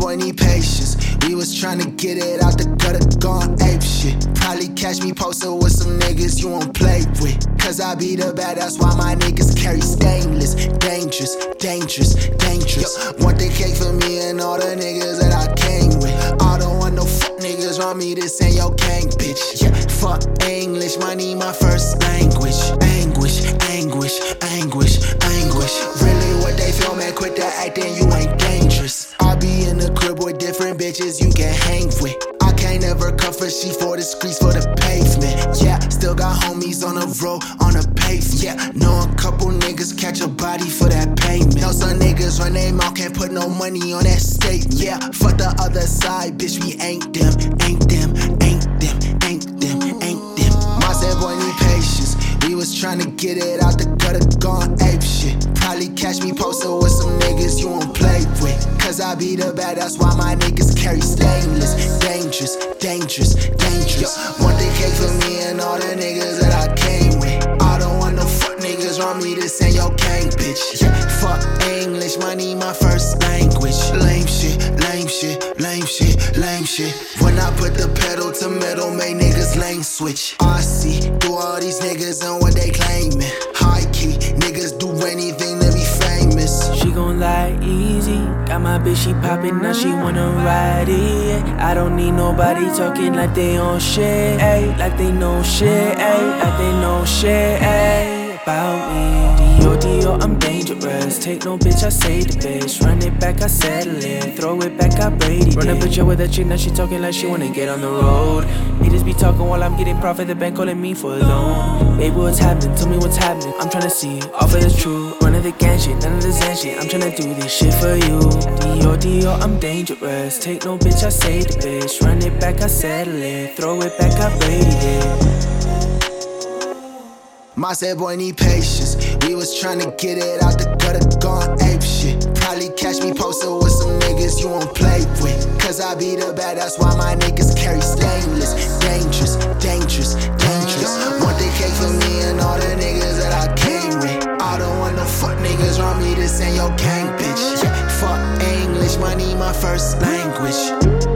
boy need patience. We was tryna get it out the gutter, gone ape shit. Probably catch me posted with some niggas you won't play with. Cause I be the bad, that's why my niggas carry stainless. Dangerous, dangerous, dangerous. Want the cake for me and all the niggas that I came with. I don't want no fuck niggas around me, this ain't your gang, bitch. Yeah, fuck English, money my first language. Anguish, anguish, anguish, anguish. Really what they feel, man, quit the acting, you ain't dangerous. I be in the crib with different bitches you can hang with. I can't ever cover she for the streets, for the pavement. Yeah, still got homies on the road, on the pavement. Yeah, know a couple niggas catch a body for that payment. Know some niggas run they mouth, can't put no money on that statement. Yeah, fuck the other side, bitch, we ain't them, ain't them, ain't them, ain't them, ain't them. My said boy need patience. We was tryna get it out the gutter, gone ape shit. Probably catch me posted with some niggas you won't play with. Cause I be the bad, that's why my niggas carry stainless. Dangerous, dangerous, dangerous. Want the cake for me and all the niggas that I came with. I don't want no fuck niggas around me, this ain't your gang, bitch. Yeah, fuck English, money my first language. Lame shit, lame shit, lame shit, lame shit. When I put the pedal to metal, make niggas lane switch. I see through all these niggas and what they claiming. High key, niggas do anything to be famous. She gon' lie easy. Got my bitch, she poppin', now she wanna ride it. I don't need nobody talking like they on shit, ayy. Like they know shit, ayy. Like they know shit, ayy. About me. Dio, I'm dangerous. Take no bitch, I say the bitch. Run it back, I settle it. Throw it back, I braid it. Run a bitch up with a chick, now she talking like she wanna get on the road. Haters be talking while I'm getting profit, the bank calling me for a loan. Baby, what's happening? Tell me what's happening. I'm tryna see it, all of it's true. Run of the gang shit, none of the Zen shit. I'm tryna do this shit for you. Dio, I'm dangerous. Take no bitch, I say the bitch. Run it back, I settle it. Throw it back, I braid it. My said boy need patience. We was tryna get it out the gutter, gone ape shit. Probably catch me posted with some niggas you won't play with. Cause I be the bad, that's why my niggas carry stainless. Dangerous, dangerous, dangerous. Want the cake for me and all the niggas that I came with. I don't want no fuck niggas around me, this ain't your gang, bitch. Yeah, fuck English, money my first language.